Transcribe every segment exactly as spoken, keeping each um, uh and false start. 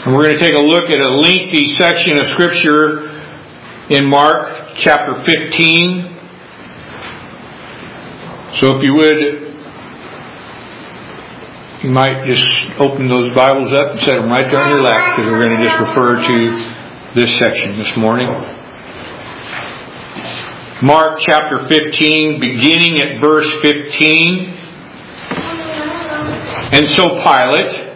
And we're going to take a look at a lengthy section of Scripture in Mark chapter fifteen. So if you would, you might just open those Bibles up and set them right there on your lap, because we're going to just refer to this section this morning. Mark chapter fifteen, beginning at verse fifteen. And so Pilate,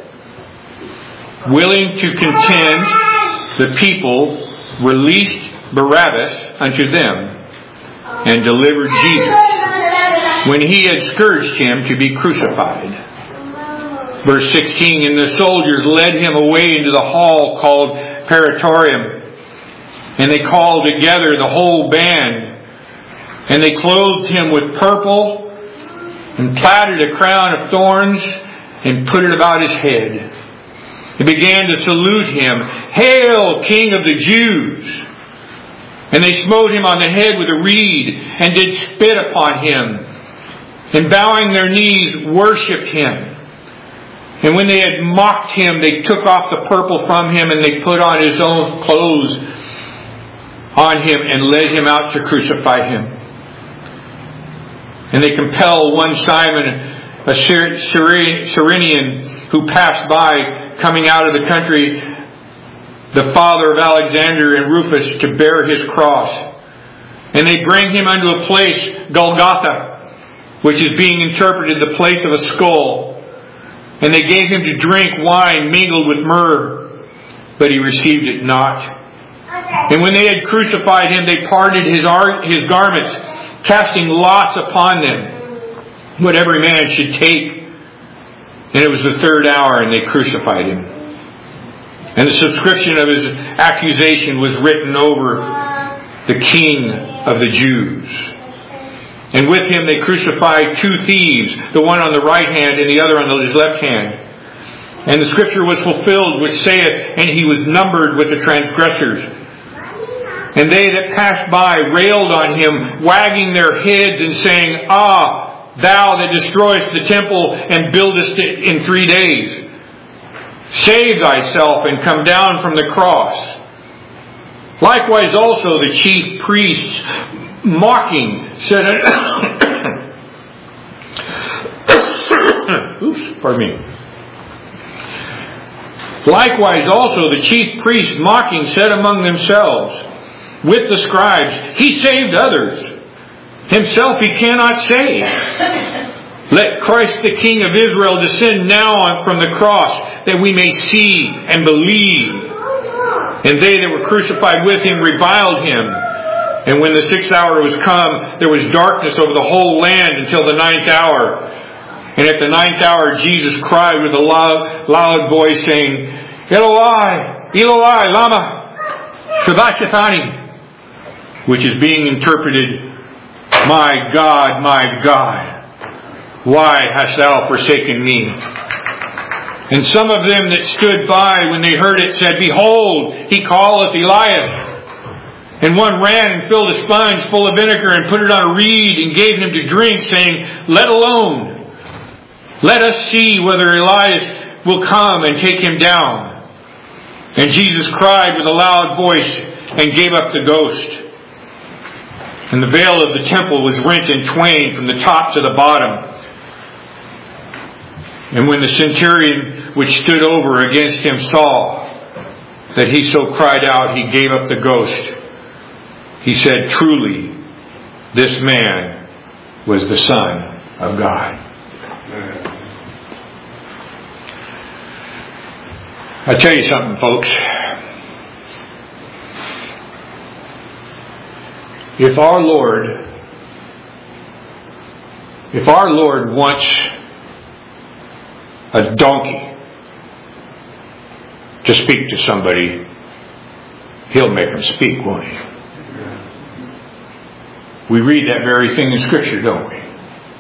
willing to contend the people, released Barabbas unto them, and delivered Jesus, when he had scourged him, to be crucified. Verse sixteen, and the soldiers led him away into the hall called Praetorium, and they called together the whole band, and they clothed him with purple, and plaited a crown of thorns, and put it about his head. They began to salute him, "Hail, King of the Jews!" And they smote him on the head with a reed, and did spit upon him, and bowing their knees worshipped him. And when they had mocked him, they took off the purple from him, and they put on his own clothes on him, and led him out to crucify him. And they compelled one Simon, a Cyrenian, who passed by, coming out of the country, the father of Alexander and Rufus, to bear his cross. And they bring him unto a place, Golgotha, which is being interpreted the place of a skull. And they gave him to drink wine mingled with myrrh, but he received it not. And when they had crucified him, they parted his his garments, casting lots upon them, what every man should take. And it was the third hour, and they crucified him. And the subscription of his accusation was written over, the King of the Jews. And with him they crucified two thieves, the one on the right hand and the other on his left hand. And the scripture was fulfilled, which saith, and he was numbered with the transgressors. And they that passed by railed on him, wagging their heads and saying, Ah, thou that destroyest the temple and buildest it in three days, save thyself and come down from the cross. Likewise also the chief priests, mocking, said, Oops, pardon me. Likewise also the chief priests, mocking, said among themselves with the scribes, He saved others, himself he cannot save. Let Christ the King of Israel descend now on from the cross, that we may see and believe. And they that were crucified with him reviled him. And when the sixth hour was come, there was darkness over the whole land until the ninth hour. And at the ninth hour Jesus cried with a loud, loud voice, saying, Eloi, Eloi, lama sabachthani, which is being interpreted, My God, my God, why hast thou forsaken me? And some of them that stood by, when they heard it, said, Behold, he calleth Elias. And one ran and filled a sponge full of vinegar and put it on a reed and gave him to drink, saying, Let alone. Let us see whether Elias will come and take him down. And Jesus cried with a loud voice and gave up the ghost. And the veil of the temple was rent in twain from the top to the bottom. And when the centurion which stood over against him saw that he so cried out, he gave up the ghost. He said, Truly, this man was the Son of God. I tell you something, folks. If our Lord, if our Lord wants a donkey to speak to somebody, He'll make them speak, won't He? We read that very thing in Scripture, don't we?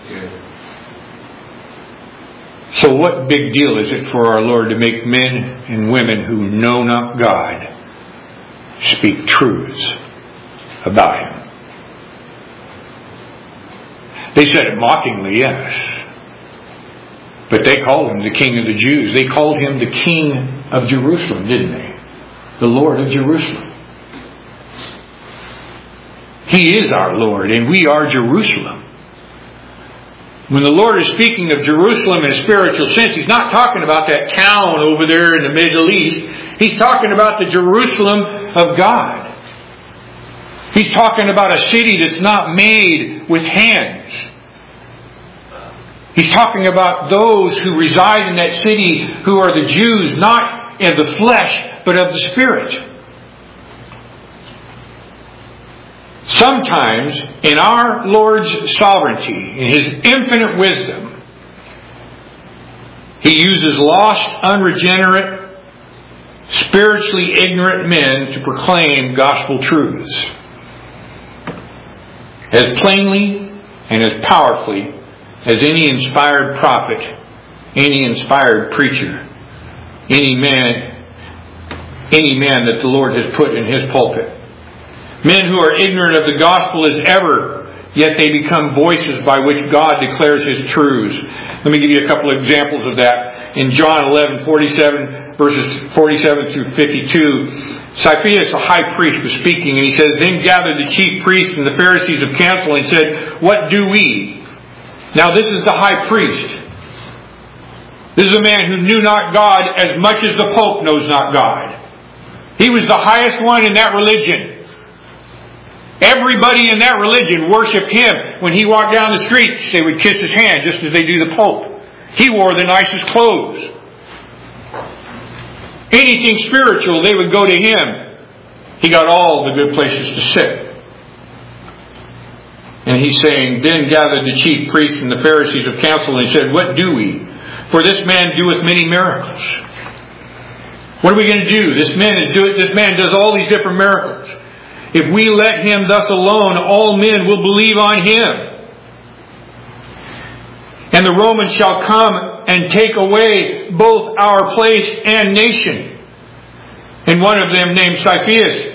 So what big deal is it for our Lord to make men and women who know not God speak truths about Him? They said it mockingly, yes. But they called Him the King of the Jews. They called Him the King of Jerusalem, didn't they? The Lord of Jerusalem. He is our Lord, and we are Jerusalem. When the Lord is speaking of Jerusalem in a spiritual sense, He's not talking about that town over there in the Middle East. He's talking about the Jerusalem of God. He's talking about a city that's not made with hands. He's talking about those who reside in that city who are the Jews, not of the flesh, but of the Spirit. Sometimes, in our Lord's sovereignty, in His infinite wisdom, He uses lost, unregenerate, spiritually ignorant men to proclaim gospel truths as plainly and as powerfully as any inspired prophet, any inspired preacher, any man, any man that the Lord has put in His pulpit. Men who are ignorant of the gospel as ever, yet they become voices by which God declares His truths. Let me give you a couple of examples of that. In John eleven forty-seven, verses forty-seven through fifty-two, Siphias, the high priest, was speaking, and he says, "Then gathered the chief priests and the Pharisees of council and said, 'What do we?'" Now this is the high priest. This is a man who knew not God as much as the Pope knows not God. He was the highest one in that religion. Everybody in that religion worshipped him. When he walked down the streets, they would kiss his hand just as they do the Pope. He wore the nicest clothes. Anything spiritual, they would go to him. He got all the good places to sit. And he's saying, "Then gathered the chief priests and the Pharisees of council and said, 'What do we? For this man doeth many miracles.'" What are we going to do? This man is doing. This man does all these different miracles. If we let him thus alone, all men will believe on him. And the Romans shall come and take away both our place and nation. And one of them, named Siphias,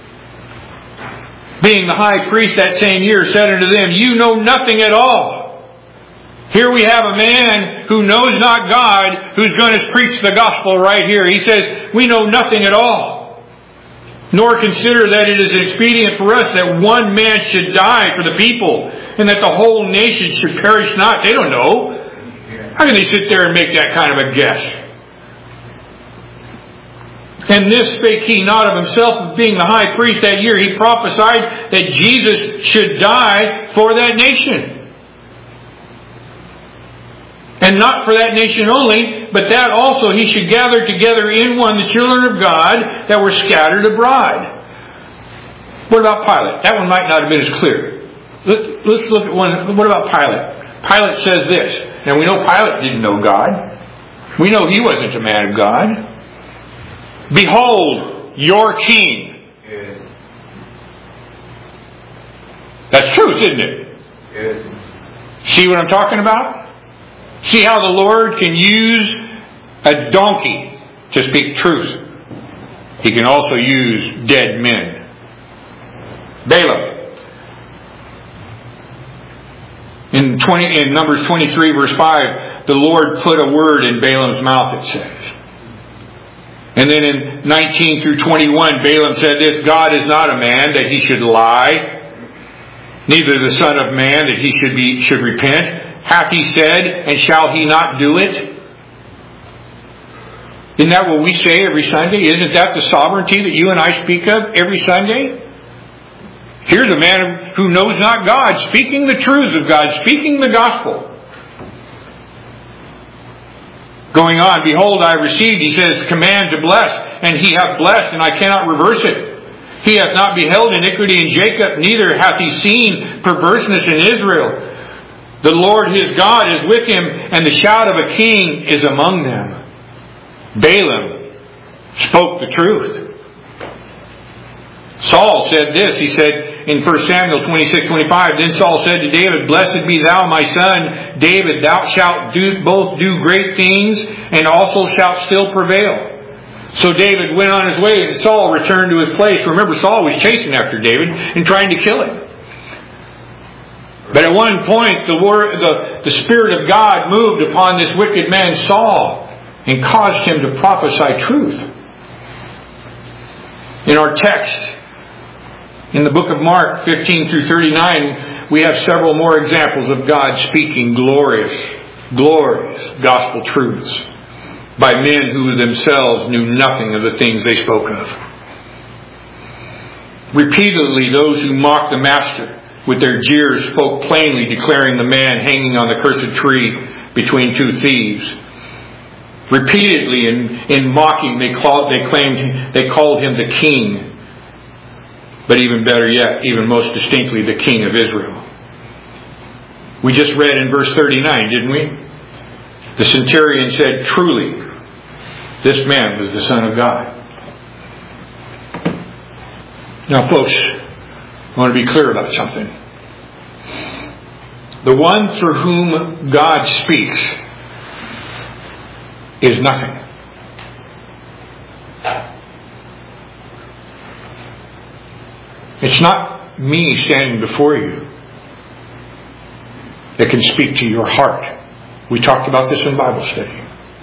being the high priest that same year, said unto them, "You know nothing at all." Here we have a man who knows not God, who's going to preach the gospel right here. He says, "We know nothing at all, nor consider that it is expedient for us that one man should die for the people, and that the whole nation should perish not." They don't know. How can they sit there and make that kind of a guess? "And this spake he not of himself, being the high priest that year. He prophesied that Jesus should die for that nation. And not for that nation only, but that also he should gather together in one the children of God that were scattered abroad." What about Pilate? That one might not have been as clear. Let's look at one. What about Pilate? Pilate says this. Now we know Pilate didn't know God. We know he wasn't a man of God. "Behold, your king." That's truth, isn't it? See what I'm talking about? See how the Lord can use a donkey to speak truth. He can also use dead men. Balaam. In twenty in Numbers twenty-three verse five, the Lord put a word in Balaam's mouth, it says. And then in nineteen through twenty-one, Balaam said this, "God is not a man that he should lie, neither the Son of Man that he should be should repent. Hath he said, and shall he not do it?" Isn't that what we say every Sunday? Isn't that the sovereignty that you and I speak of every Sunday? Here's a man who knows not God, speaking the truths of God, speaking the gospel. Going on, "Behold, I received," he says, "command to bless, and he hath blessed, and I cannot reverse it. He hath not beheld iniquity in Jacob, neither hath he seen perverseness in Israel. The Lord his God is with him, and the shout of a king is among them." Balaam spoke the truth. Saul said this. He said in First Samuel twenty-six twenty-five, "Then Saul said to David, Blessed be thou, my son David. Thou shalt do, both do great things, and also shalt still prevail." So David went on his way, and Saul returned to his place. Remember, Saul was chasing after David and trying to kill him. But at one point, the, word, the, the Spirit of God moved upon this wicked man, Saul. and caused him to prophesy truth. In our text, in the book of Mark fifteen through thirty-nine, we have several more examples of God speaking glorious, glorious gospel truths by men who themselves knew nothing of the things they spoke of. Repeatedly, those who mocked the Master with their jeers spoke plainly, declaring the man hanging on the cursed tree between two thieves. Repeatedly, in, in mocking, they called, they claimed, they called him the King. But even better yet, even most distinctly, the King of Israel. We just read in verse thirty-nine, didn't we? The centurion said, "Truly, this man was the Son of God." Now, folks, I want to be clear about something. The one through whom God speaks is nothing. It's not me standing before you that can speak to your heart. We talked about this in Bible study.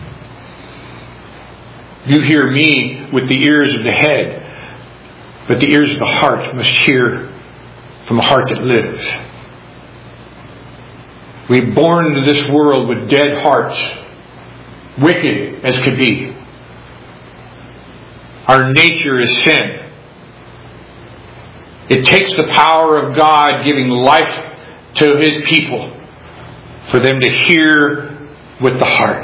You hear me with the ears of the head, but the ears of the heart must hear from a heart that lives. We're born into this world with dead hearts, wicked as could be. Our nature is sin. It takes the power of God giving life to His people for them to hear with the heart.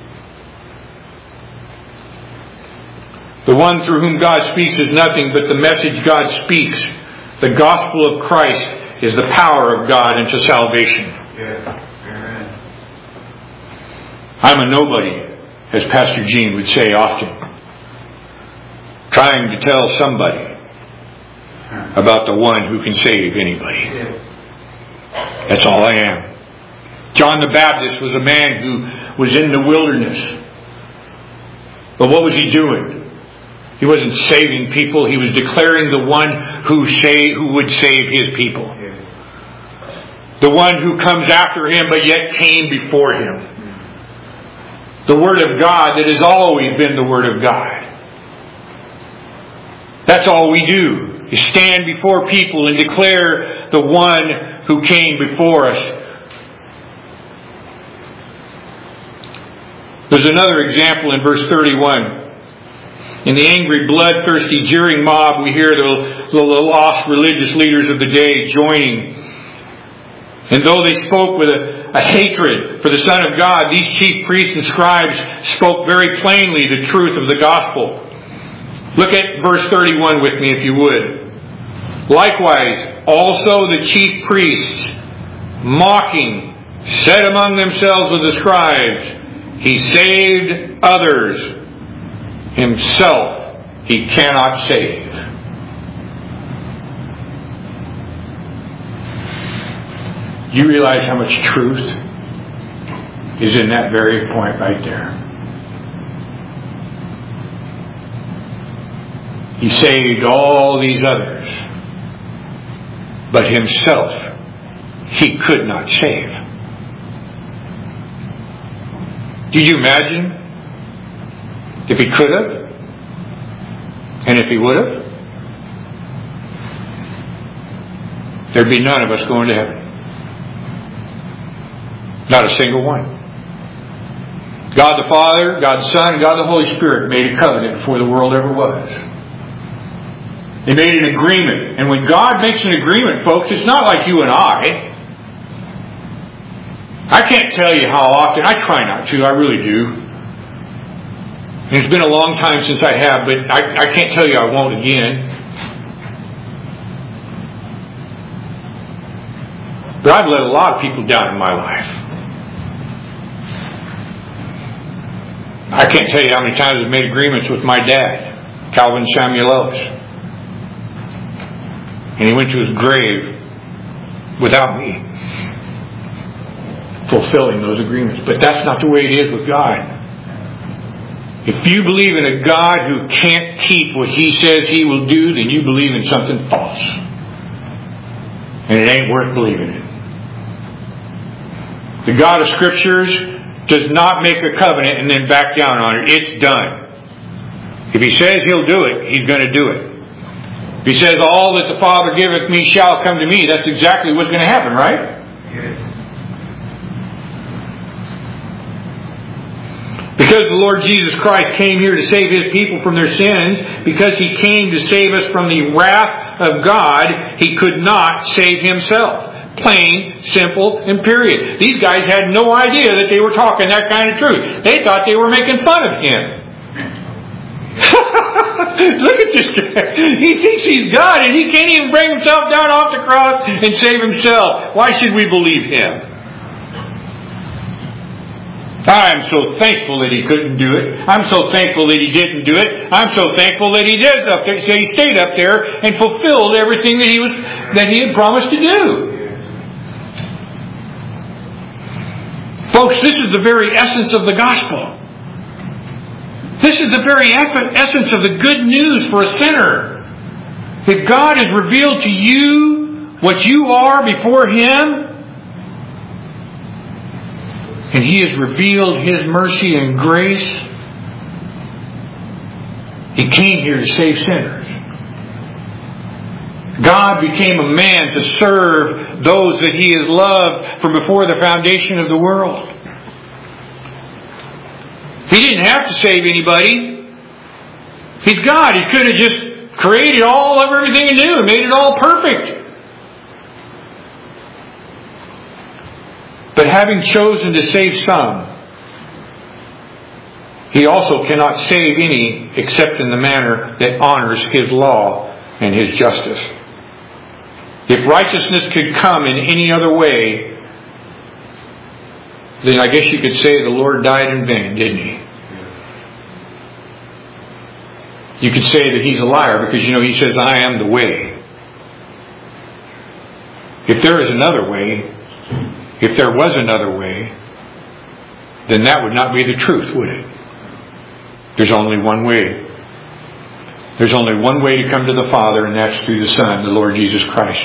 The one through whom God speaks is nothing, but the message God speaks, the gospel of Christ, is the power of God unto salvation. Yeah. Amen. I'm a nobody, as Pastor Gene would say often, trying to tell somebody about the one who can save anybody. That's all I am. John the Baptist was a man who was in the wilderness. But what was he doing? He wasn't saving people. He was declaring the one who say, who would save his people. The one who comes after him but yet came before him. The Word of God that has always been the Word of God. That's all we do, is stand before people and declare the one who came before us. There's another example in verse thirty-one. In the angry, bloodthirsty, jeering mob, we hear the, the lost religious leaders of the day joining. And though they spoke with a, a hatred for the Son of God, these chief priests and scribes spoke very plainly the truth of the gospel. Look at verse thirty-one with me, if you would. Likewise, also the chief priests, mocking, said among themselves with the scribes, He saved others. Himself He cannot save. You realize how much truth is in that very point right there. He saved all these others, but Himself He could not save. Do you imagine if He could have? And if He would have? There'd be none of us going to heaven. Not a single one. God the Father, God the Son, and God the Holy Spirit made a covenant before the world ever was. They made an agreement. And when God makes an agreement, folks, it's not like you and I. I can't tell you how often. I try not to. I really do. And it's been a long time since I have, but I, I can't tell you I won't again. But I've let a lot of people down in my life. I can't tell you how many times I've made agreements with my dad, Calvin Samuel Ellis. And he went to his grave without me fulfilling those agreements. But that's not the way it is with God. If you believe in a God who can't keep what He says He will do, then you believe in something false. And it ain't worth believing in. The God of Scriptures does not make a covenant and then back down on it. It's done. If He says He'll do it, He's going to do it. If He says, all that the Father giveth me shall come to me, that's exactly what's going to happen, right? Yes. Because the Lord Jesus Christ came here to save His people from their sins, because He came to save us from the wrath of God, He could not save Himself. Plain, simple, and period. These guys had no idea that they were talking that kind of truth. They thought they were making fun of Him. Look at this guy. He thinks he's God and he can't even bring himself down off the cross and save himself. Why should we believe him? I'm so thankful that he couldn't do it. I'm so thankful that he didn't do it. I'm so thankful that he did up there. So he stayed up there and fulfilled everything that he was that he had promised to do. Folks, this is the very essence of the gospel. This is the very essence of the good news for a sinner. That God has revealed to you what you are before Him. And He has revealed His mercy and grace. He came here to save sinners. God became a man to serve those that He has loved from before the foundation of the world. He didn't have to save anybody. He's God. He could have just created all of everything anew and made it all perfect. But having chosen to save some, He also cannot save any except in the manner that honors His law and His justice. If righteousness could come in any other way, then I guess you could say the Lord died in vain, didn't He? You could say that He's a liar because, you know, He says, I am the way. If there is another way, if there was another way, then that would not be the truth, would it? There's only one way. There's only one way to come to the Father, and that's through the Son, the Lord Jesus Christ.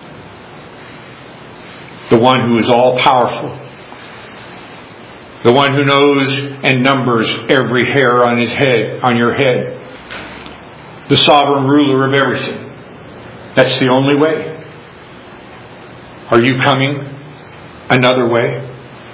The one who is all powerful. The one who knows and numbers every hair on his head, on your head. The sovereign ruler of everything. That's the only way. Are you coming another way?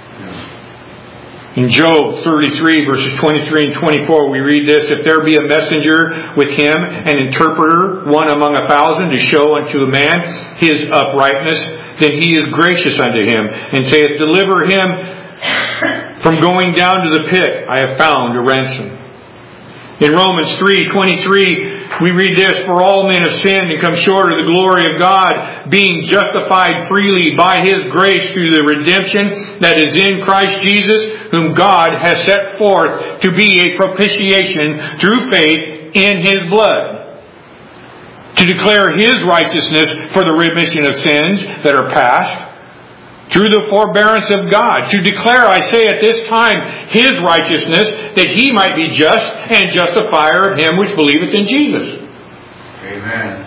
In Job thirty-three, verses twenty-three and twenty-four, we read this: If there be a messenger with him, an interpreter, one among a thousand, to show unto a man his uprightness, then he is gracious unto him, and saith, Deliver him from going down to the pit. I have found a ransom. In Romans three twenty-three, we read this: For all men have sinned and come short of the glory of God, being justified freely by His grace through the redemption that is in Christ Jesus, whom God has set forth to be a propitiation through faith in His blood, to declare His righteousness for the remission of sins that are past, through the forbearance of God, to declare, I say at this time, His righteousness, that He might be just and justifier of him which believeth in Jesus. Amen.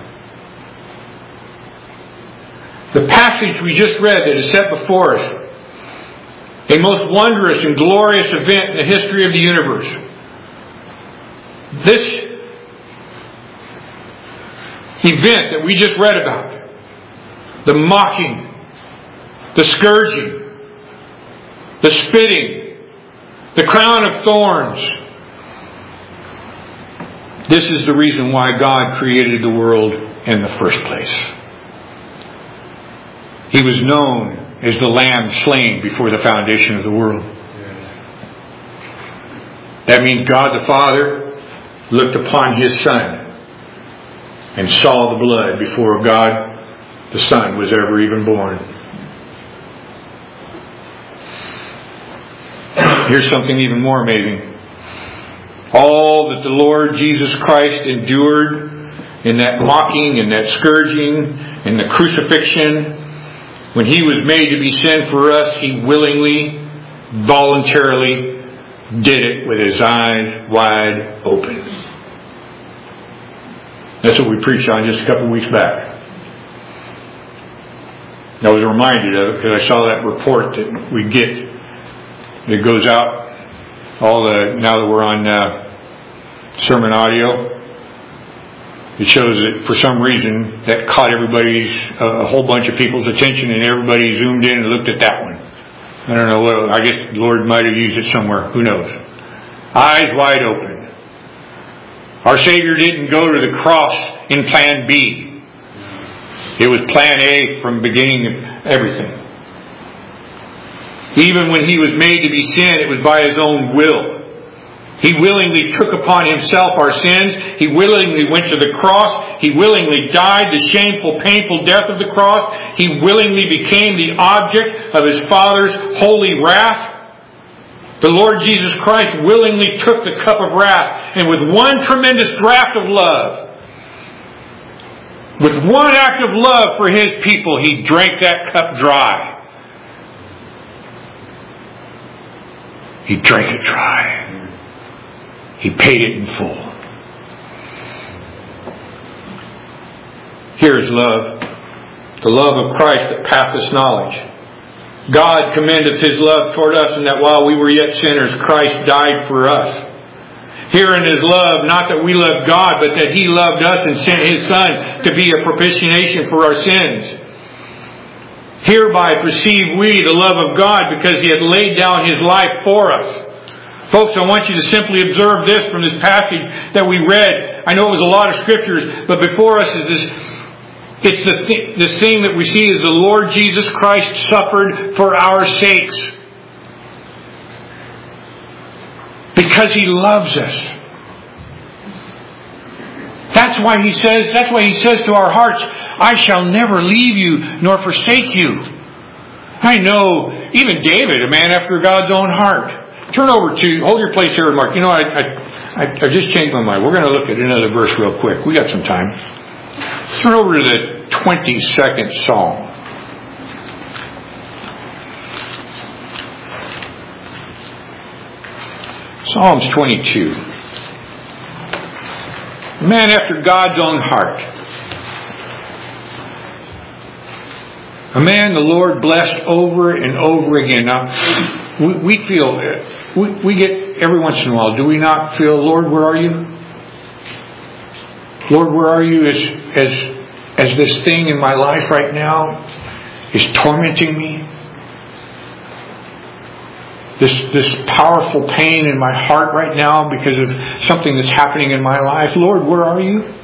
The passage we just read that is set before us, a most wondrous and glorious event in the history of the universe. This event that we just read about, the mocking, the scourging, the spitting, the crown of thorns. This is the reason why God created the world in the first place. He was known as the Lamb slain before the foundation of the world. That means God the Father looked upon His Son and saw the blood before God the Son was ever even born. Here's something even more amazing. All that the Lord Jesus Christ endured in that mocking and that scourging and the crucifixion, when He was made to be sin for us, He willingly, voluntarily did it with His eyes wide open. That's what we preached on just a couple of weeks back. I was reminded of it because I saw that report that we get that goes out. All the now that we're on uh, sermon audio, it shows that for some reason that caught everybody's uh, a whole bunch of people's attention, and everybody zoomed in and looked at that one. I don't know what. I guess the Lord might have used it somewhere. Who knows? Eyes wide open. Our Savior didn't go to the cross in Plan B. It was Plan A from the beginning of everything. Even when He was made to be sin, it was by His own will. He willingly took upon Himself our sins. He willingly went to the cross. He willingly died the shameful, painful death of the cross. He willingly became the object of His Father's holy wrath. The Lord Jesus Christ willingly took the cup of wrath, and with one tremendous draught of love, with one act of love for His people, He drank that cup dry. He drank it dry. He paid it in full. Here is love. The love of Christ that passeth knowledge. God commendeth His love toward us, in that while we were yet sinners, Christ died for us. Herein is love, not that we loved God, but that He loved us and sent His Son to be a propitiation for our sins. Hereby perceive we the love of God, because He had laid down His life for us. Folks, I want you to simply observe this from this passage that we read. I know it was a lot of scriptures, but before us is this. It's the th- this thing that we see is the Lord Jesus Christ suffered for our sakes. Because He loves us. That's why He says, that's why He says to our hearts, I shall never leave you nor forsake you. I know, even David, a man after God's own heart. Turn over to, hold your place here, Mark. You know, I, I, I just changed my mind. We're going to look at another verse real quick. We got some time. Turn over to the twenty-second Psalm. Psalms twenty-two. A man after God's own heart. A man the Lord blessed over and over again. Now, we, we feel, we, we get every once in a while, do we not feel, Lord, where are you? Lord, where are you as, as, as this thing in my life right now is tormenting me? This, this powerful pain in my heart right now because of something that's happening in my life. Lord, where are you?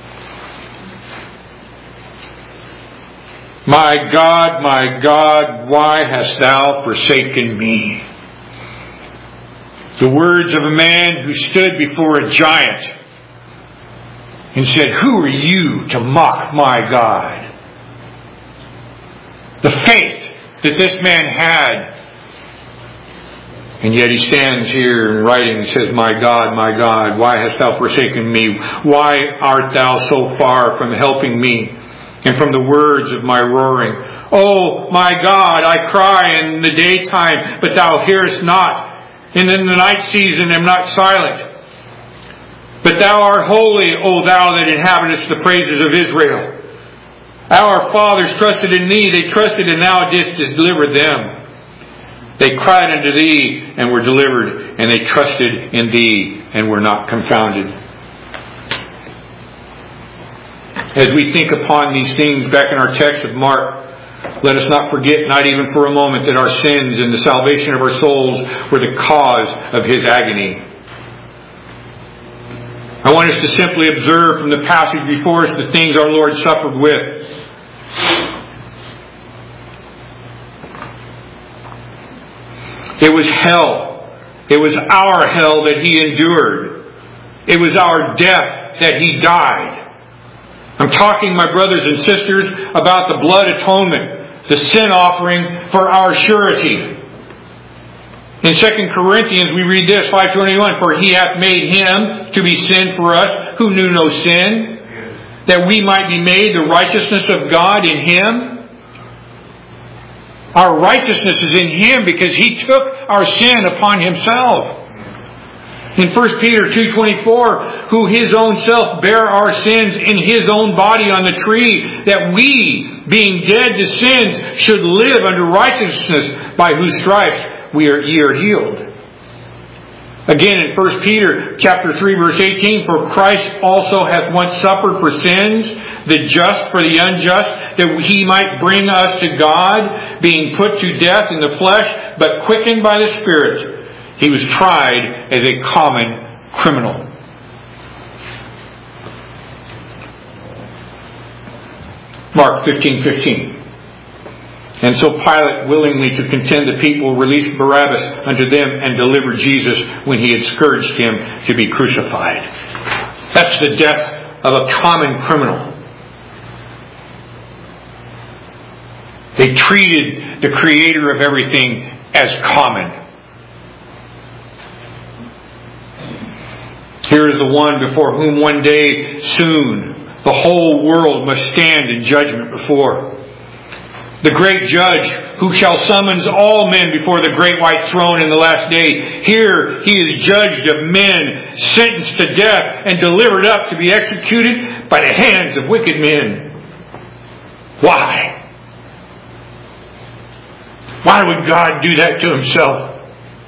My God, my God, why hast thou forsaken me? The words of a man who stood before a giant and said, who are you to mock my God? The faith that this man had. And yet he stands here and writing and says, my God, my God, why hast thou forsaken me? Why art thou so far from helping me and from the words of my roaring? Oh, my God, I cry in the daytime, but thou hearest not. And in the night season am not silent. But thou art holy, O thou that inhabitest the praises of Israel. Our fathers trusted in thee, they trusted, and thou didst deliver them. They cried unto thee and were delivered, and they trusted in thee and were not confounded. As we think upon these things back in our text of Mark, let us not forget, not even for a moment, that our sins and the salvation of our souls were the cause of His agony. I want us to simply observe from the passage before us the things our Lord suffered with. It was hell. It was our hell that He endured. It was our death that He died. I'm talking, my brothers and sisters, about the blood atonement, the sin offering for our surety. In Second Corinthians we read this, five twenty-one, for He hath made Him to be sin for us who knew no sin, that we might be made the righteousness of God in Him. Our righteousness is in Him because He took our sin upon Himself. In First Peter two twenty-four, who His own self bare our sins in His own body on the tree, that we, being dead to sins, should live unto righteousness, by whose stripes we are, ye are healed. Again in First Peter chapter three verse eighteen, for Christ also hath once suffered for sins, the just for the unjust, that he might bring us to God, being put to death in the flesh, but quickened by the Spirit. He was tried as a common criminal. Mark fifteen fifteen. And so Pilate, willingly to content the people, released Barabbas unto them and delivered Jesus, when he had scourged him, to be crucified. That's the death of a common criminal. They treated the Creator of everything as common. Here is the one before whom one day soon the whole world must stand in judgment before. The great judge who shall summons all men before the great white throne in the last day. Here he is judged of men, sentenced to death, and delivered up to be executed by the hands of wicked men. Why? Why would God do that to himself?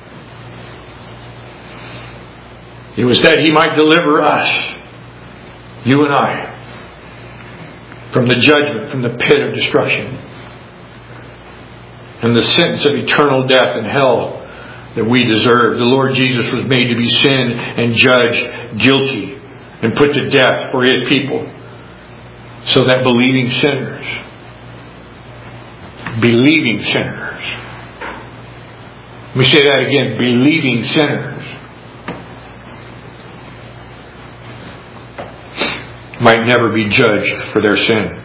It was that he might deliver us, you and I, from the judgment, from the pit of destruction, and the sentence of eternal death and hell that we deserve. The Lord Jesus was made to be sin and judged guilty and put to death for his people, so that believing sinners, believing sinners, let me say that again, believing sinners might never be judged for their sin,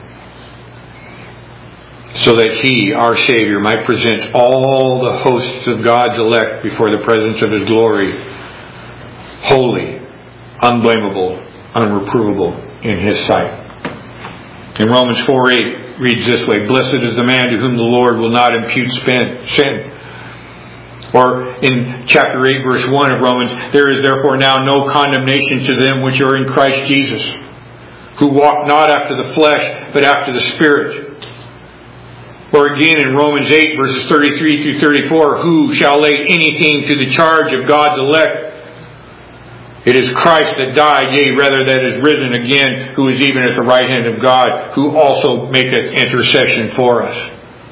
so that he, our Savior, might present all the hosts of God's elect before the presence of his glory, holy, unblameable, unreprovable in his sight. In Romans four eight reads this way, blessed is the man to whom the Lord will not impute sin. Or in chapter eight verse one of Romans, there is therefore now no condemnation to them which are in Christ Jesus, who walk not after the flesh, but after the Spirit. Or again in Romans eight verses thirty-three through thirty-four, who shall lay anything to the charge of God's elect? It is Christ that died, yea, rather that is risen again, who is even at the right hand of God, who also maketh intercession for us.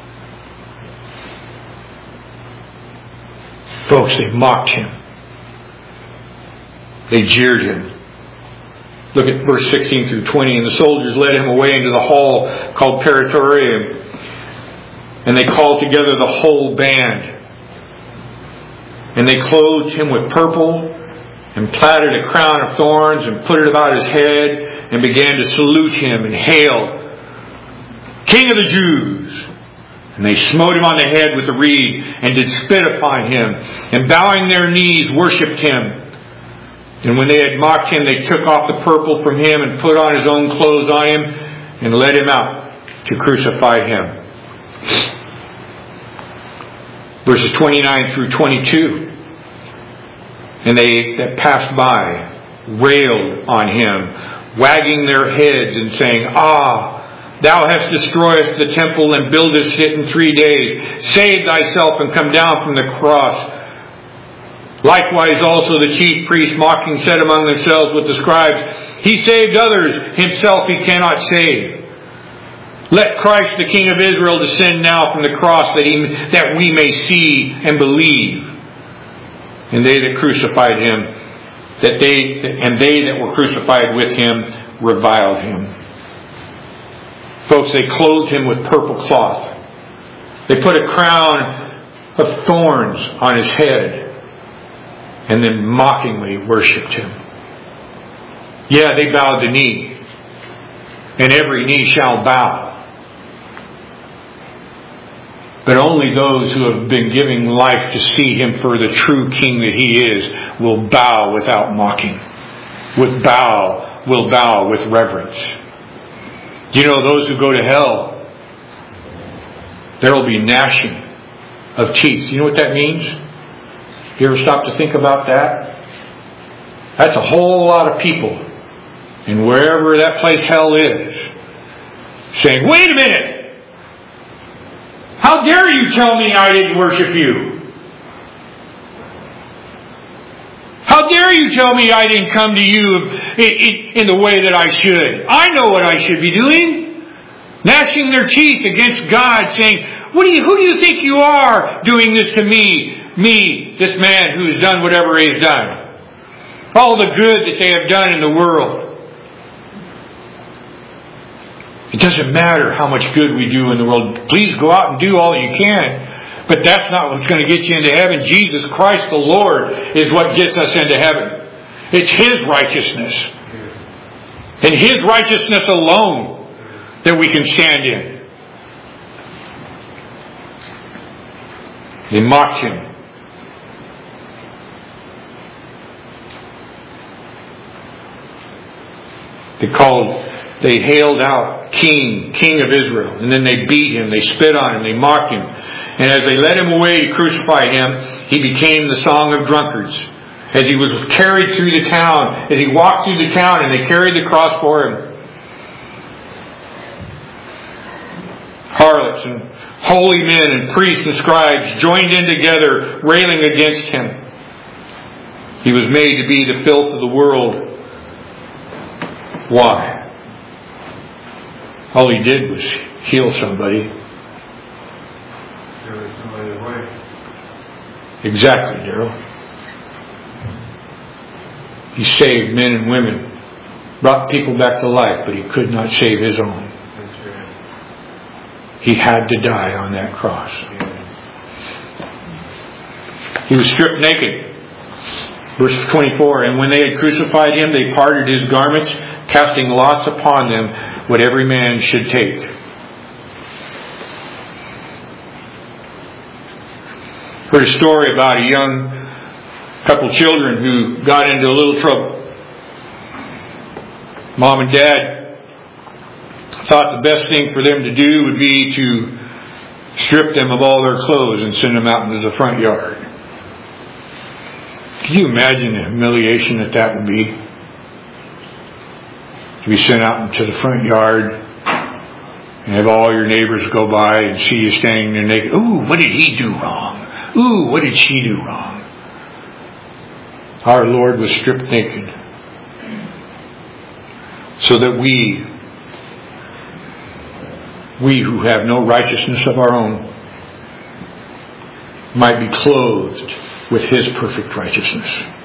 Folks, they mocked him. They jeered him. Look at verse sixteen through twenty. And the soldiers led him away into the hall called Praetorium, and they called together the whole band. And they clothed him with purple, and plaited a crown of thorns, and put it about his head, and began to salute him, and hail, King of the Jews! And they smote him on the head with a reed, and did spit upon him, and bowing their knees worshipped him. And when they had mocked him, they took off the purple from him, and put on his own clothes on him, and led him out to crucify him. Verses twenty-nine through twenty-two. And they that passed by railed on him, wagging their heads and saying, Ah, thou hast destroyed the temple and buildest it in three days. Save thyself and come down from the cross. Likewise also the chief priests mocking said among themselves with the scribes, He saved others, himself he cannot save. Let Christ the King of Israel descend now from the cross, that he that we may see and believe. And they that crucified him, that they and they that were crucified with him reviled him. Folks, they clothed him with purple cloth. They put a crown of thorns on his head, and then mockingly worshipped him. Yeah, they bowed the knee, and every knee shall bow. But only those who have been giving life to see him for the true King that he is will bow without mocking. With bow, will bow with reverence. Do you know those who go to hell, there will be gnashing of teeth. You know what that means? You ever stop to think about that? That's a whole lot of people, and wherever that place hell is, saying, wait a minute! How dare you tell me I didn't worship you? dare you tell me I didn't come to you in, in the way that I should? I know what I should be doing. Gnashing their teeth against God, saying, What do you, who do you think you are doing this to me? Me, this man who has done whatever he has done. All the good that they have done in the world. It doesn't matter how much good we do in the world. Please go out and do all that you can. But that's not what's going to get you into heaven. Jesus Christ the Lord is what gets us into heaven. It's His righteousness. And His righteousness alone that we can stand in. They mocked Him. They called, they hailed out King, King of Israel. And then they beat Him, they spit on Him, they mocked Him. And as they led Him away to crucify Him, He became the song of drunkards. As He was carried through the town, as He walked through the town and they carried the cross for Him. Harlots and holy men and priests and scribes joined in together, railing against Him. He was made to be the filth of the world. Why? All He did was heal somebody. There was no other way. Exactly, Daryl. He saved men and women, brought people back to life, but He could not save His own. That's right. He had to die on that cross. Yeah. He was stripped naked. Verse twenty-four, and when they had crucified Him, they parted His garments, casting lots upon them what every man should take. Heard a story about a young couple children who got into a little trouble. Mom and Dad thought the best thing for them to do would be to strip them of all their clothes and send them out into the front yard. Can you imagine the humiliation that that would be? To be sent out into the front yard and have all your neighbors go by and see you standing there naked. Ooh, what did he do wrong? Ooh, what did she do wrong? Our Lord was stripped naked so that we, we who have no righteousness of our own, might be clothed with His perfect righteousness.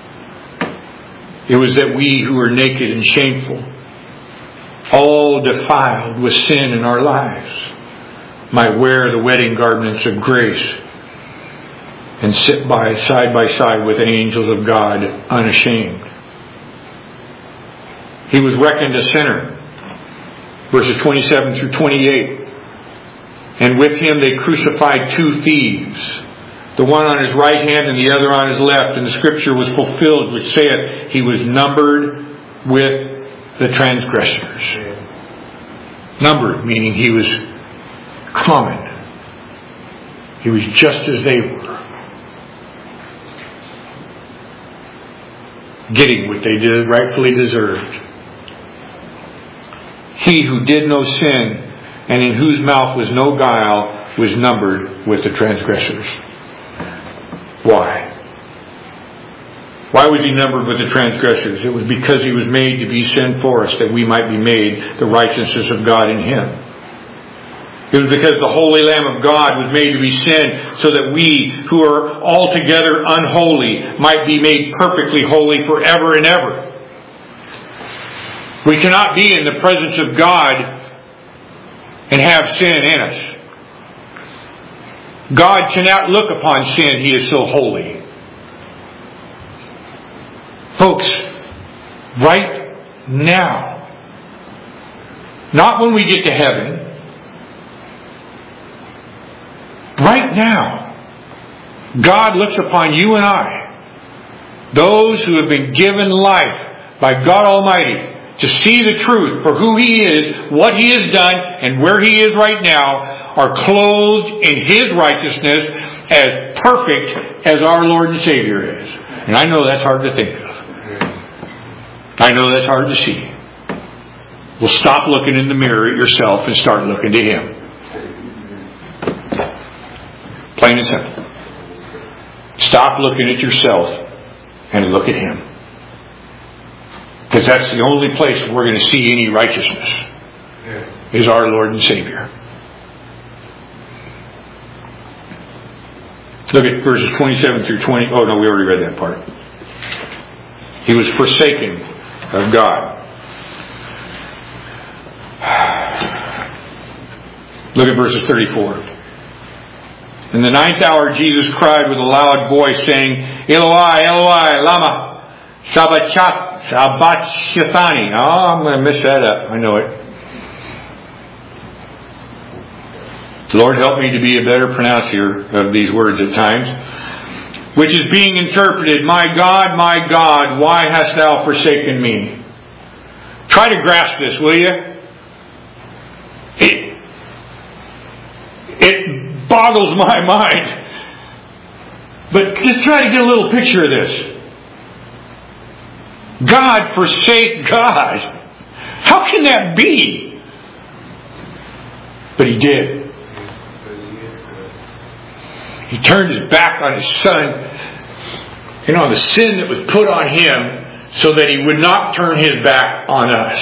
It was that we who are naked and shameful, all defiled with sin in our lives, might wear the wedding garments of grace and sit by side by side with angels of God unashamed. He was reckoned a sinner. Verses twenty-seven through twenty-eight. And with Him they crucified two thieves, the one on His right hand and the other on His left. And the scripture was fulfilled, which saith, He was numbered with the transgressors. Numbered, meaning He was common. He was just as they were. Getting what they did rightfully deserved. He who did no sin and in whose mouth was no guile was numbered with the transgressors. Why? Why was He numbered with the transgressors? It was because He was made to be sin for us, that we might be made the righteousness of God in Him. It was because the Holy Lamb of God was made to be sin so that we who are altogether unholy might be made perfectly holy forever and ever. We cannot be in the presence of God and have sin in us. God cannot look upon sin. He is so holy. Folks, right now, not when we get to heaven, right now, God looks upon you and I, those who have been given life by God Almighty, to see the truth for who He is, what He has done, and where He is right now, are clothed in His righteousness as perfect as our Lord and Savior is. And I know that's hard to think of. I know that's hard to see. Well, stop looking in the mirror at yourself and start looking to Him. Plain and simple. Stop looking at yourself and look at Him. Because that's the only place we're going to see any righteousness. Yeah. Is our Lord and Savior. Look at verses twenty-seven through twenty. Oh no, we already read that part. He was forsaken of God. Look at verses thirty-four. In the ninth hour Jesus cried with a loud voice, saying, Eloi, Eloi, lama sabachthani. Oh, I'm going to mess that up. I know it. Lord, help me to be a better pronouncer of these words at times. Which is being interpreted, My God, my God, why hast thou forsaken me? Try to grasp this, will you? It, it boggles my mind. But just try to get a little picture of this. God forsake God. How can that be? But He did. He turned His back on His Son and on the sin that was put on Him so that He would not turn His back on us.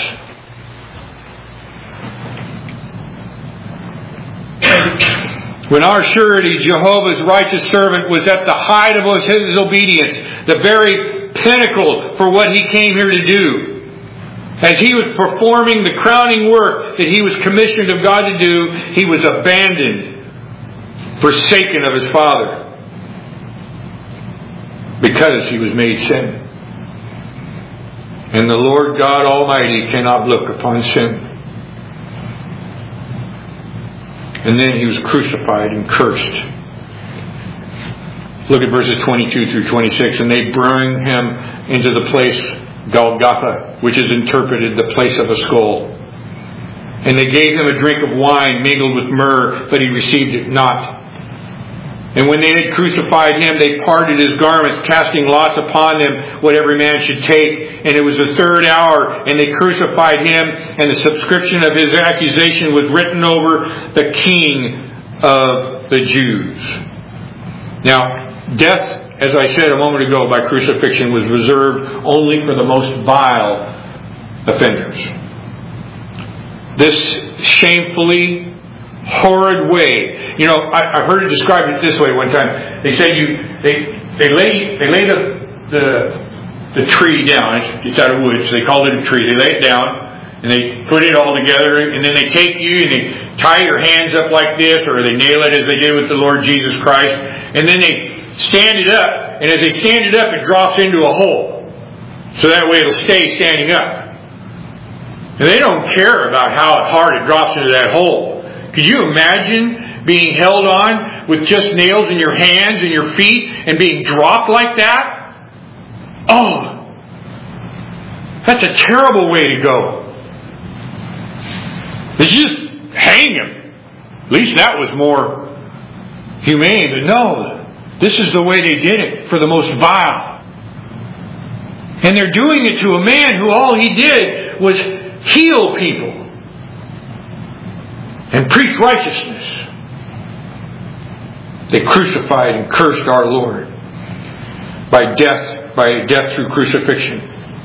When our surety, Jehovah's righteous servant, was at the height of His obedience, the very pinnacle for what He came here to do, as He was performing the crowning work that He was commissioned of God to do, He was abandoned, forsaken of His Father, because He was made sin. And the Lord God Almighty cannot look upon sin. And then He was crucified and cursed. Look at verses twenty-two through twenty-six. And they bring Him into the place Golgotha, which is interpreted the place of a skull. And they gave Him a drink of wine mingled with myrrh, but He received it not. And when they had crucified Him, they parted His garments, casting lots upon them what every man should take. And it was the third hour, and they crucified Him, and the subscription of His accusation was written over the King of the Jews. Now, death, as I said a moment ago, by crucifixion was reserved only for the most vile offenders. This shamefully horrid way. You know, I, I heard it described it this way one time. They said you they they lay they lay the the, the tree down. It's, it's out of wood, so they called it a tree. They lay it down and they put it all together, and then they take you and they tie your hands up like this, or they nail it as they did with the Lord Jesus Christ, and then they stand it up, and as they stand it up, it drops into a hole, so that way it'll stay standing up. And they don't care about how hard it drops into that hole. Could you imagine being held on with just nails in your hands and your feet and being dropped like that? Oh, that's a terrible way to go. They just hang Him. At least that was more humane. But no, this is the way they did it for the most vile. And they're doing it to a man who all he did was heal people and preach righteousness. They crucified and cursed our Lord by death, by death through crucifixion.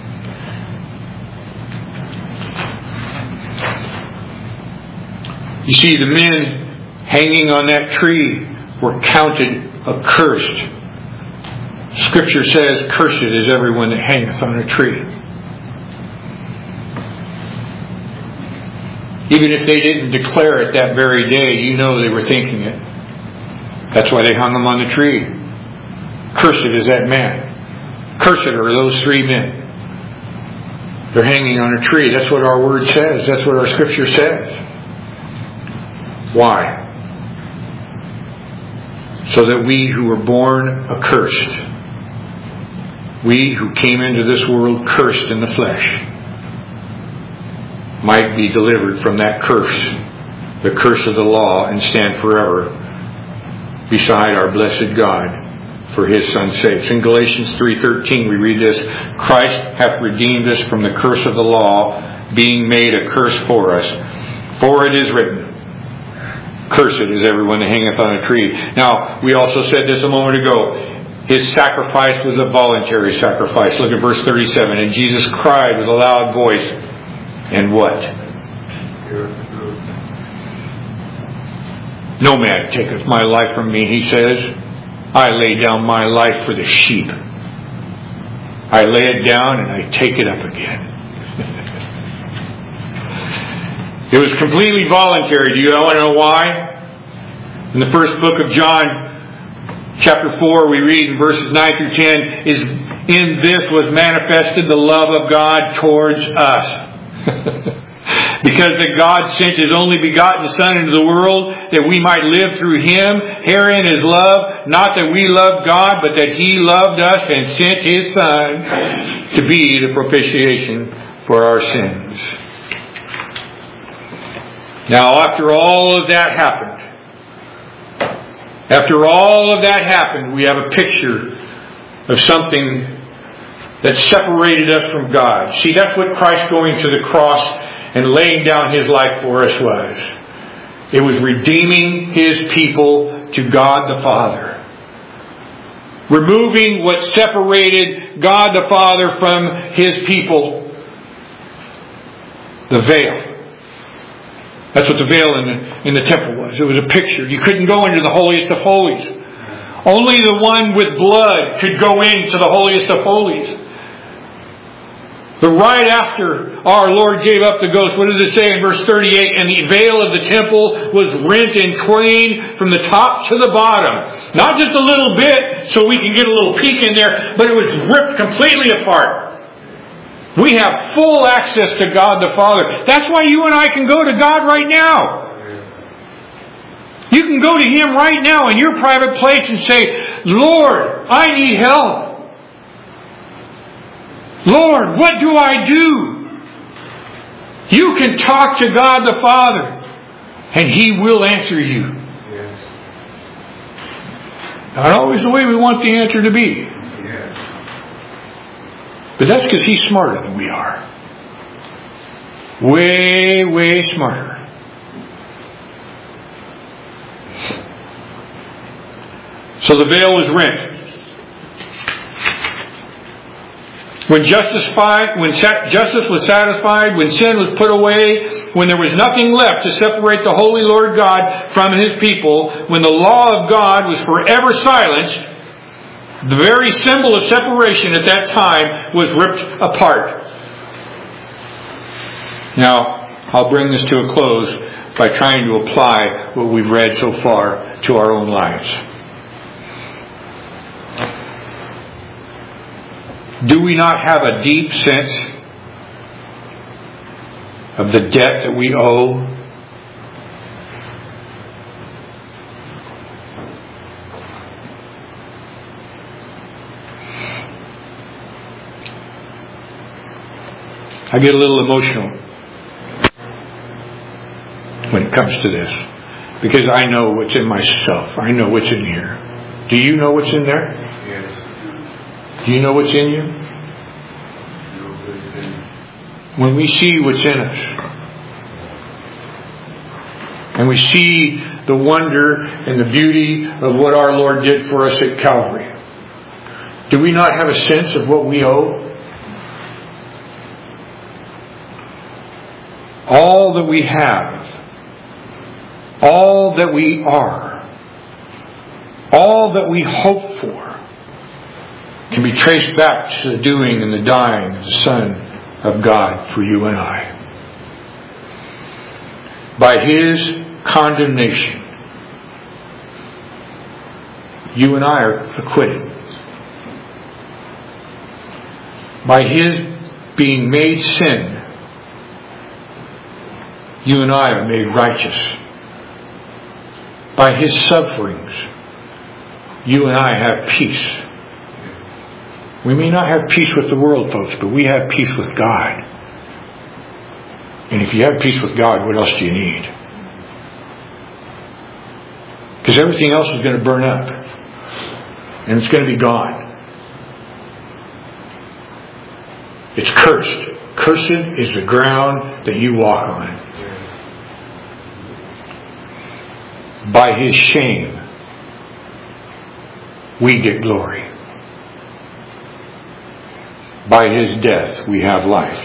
You see, the men hanging on that tree were counted accursed. Scripture says, "Cursed is everyone that hangeth on a tree." Even if they didn't declare it that very day, you know they were thinking it. That's why they hung him on the tree. Cursed is that man. Cursed are those three men. They're hanging on a tree. That's what our word says. That's what our Scripture says. Why? So that we who were born accursed, we who came into this world cursed in the flesh, might be delivered from that curse, the curse of the law, and stand forever beside our blessed God for His Son's sake. In Galatians three thirteen we read this: Christ hath redeemed us from the curse of the law, being made a curse for us. For it is written, Cursed is everyone that hangeth on a tree. Now, we also said this a moment ago. His sacrifice was a voluntary sacrifice. Look at verse thirty-seven. And Jesus cried with a loud voice. And what? No man taketh my life from me, He says. I lay down my life for the sheep. I lay it down and I take it up again. It was completely voluntary. Do you want to know why? In the first book of John, chapter four, we read in verses nine through ten, is in this was manifested the love of God towards us. Because that God sent His only begotten Son into the world, that we might live through Him. Herein is love, not that we loved God, but that He loved us and sent His Son to be the propitiation for our sins. Now, after all of that happened, after all of that happened, we have a picture of something that separated us from God. See, that's what Christ going to the cross and laying down His life for us was. It was redeeming His people to God the Father. Removing what separated God the Father from His people. The veil. That's what the veil in the, in the temple was. It was a picture. You couldn't go into the holiest of holies. Only the one with blood could go into the holiest of holies. But right after our Lord gave up the ghost, what does it say in verse thirty-eight? And the veil of the temple was rent in twain from the top to the bottom. Not just a little bit so we can get a little peek in there, but it was ripped completely apart. We have full access to God the Father. That's why you and I can go to God right now. You can go to Him right now in your private place and say, Lord, I need help. Lord, what do I do? You can talk to God the Father and He will answer you. Yes. Not always the way we want the answer to be. Yes. But that's because He's smarter than we are. Way, way smarter. So the veil was rent. When justice, when justice was satisfied, when sin was put away, when there was nothing left to separate the holy Lord God from His people, when the law of God was forever silenced, the very symbol of separation at that time was ripped apart. Now, I'll bring this to a close by trying to apply what we've read so far to our own lives. Do we not have a deep sense of the debt that we owe? I get a little emotional when it comes to this, because I know what's in myself. I know what's in here. Do you know what's in there? Yes. Do you know what's in you? When we see what's in us, and we see the wonder and the beauty of what our Lord did for us at Calvary, do we not have a sense of what we owe? All that we have, all that we are, all that we hope for, can be traced back to the doing and the dying of the Son of God for you and I. By His condemnation, you and I are acquitted. By His being made sin, you and I are made righteous. By His sufferings, you and I have peace. We may not have peace with the world, folks, but we have peace with God. And if you have peace with God, what else do you need? Because everything else is going to burn up. And it's going to be gone. It's cursed. Cursed is the ground that you walk on. By His shame, we get glory. by His death we have life.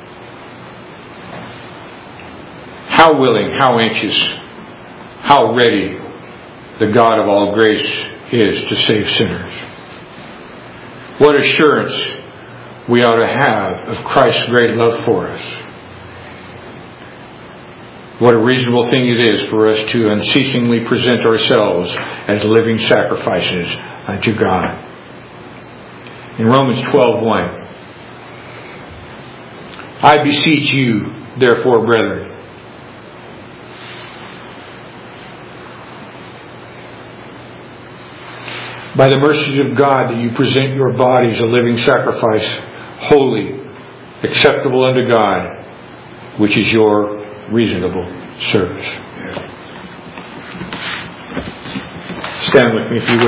How willing, how anxious, how ready the God of all grace is to save sinners. What assurance we ought to have of Christ's great love for us. What a reasonable thing it is for us to unceasingly present ourselves as living sacrifices unto God. In Romans twelve one, I beseech you, therefore, brethren, by the mercies of God, that you present your bodies a living sacrifice, holy, acceptable unto God, which is your reasonable service. Stand with me if you will.